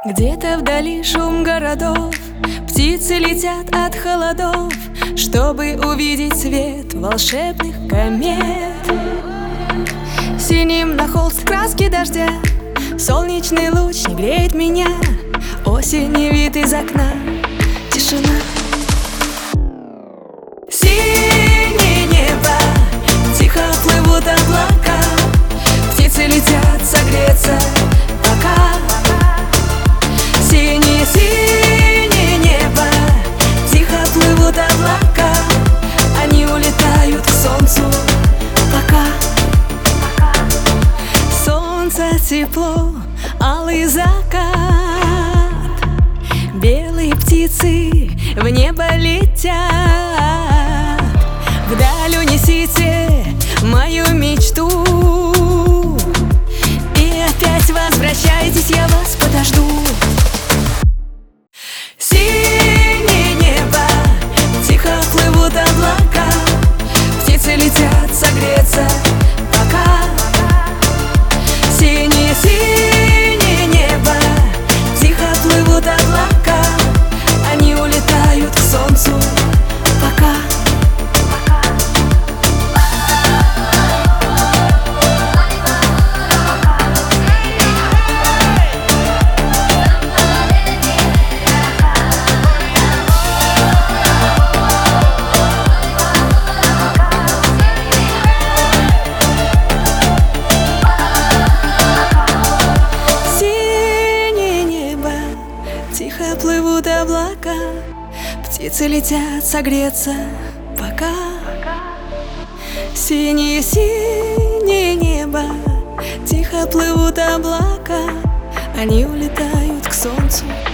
Где-то вдали шум городов, птицы летят от холодов, чтобы увидеть свет волшебных комет. Синим на холст краски дождя, солнечный луч не греет меня, осенний вид из окна, тишина. Синее небо, тихо плывут облака, птицы летят согреться пока. Синее небо, тихо плывут облака, они улетают к солнцу пока. Солнце тепло, алый закат, белые птицы в небо летят. Вдаль унесите мою мечту, и опять возвращайтесь, я вас подожду. Синее небо, тихо плывут облака, птицы летят согреться пока. Синее небо, тихо плывут облака, они улетают к солнцу пока. Тихо плывут облака, птицы летят согреться пока. Синее небо, тихо плывут облака, они улетают к солнцу.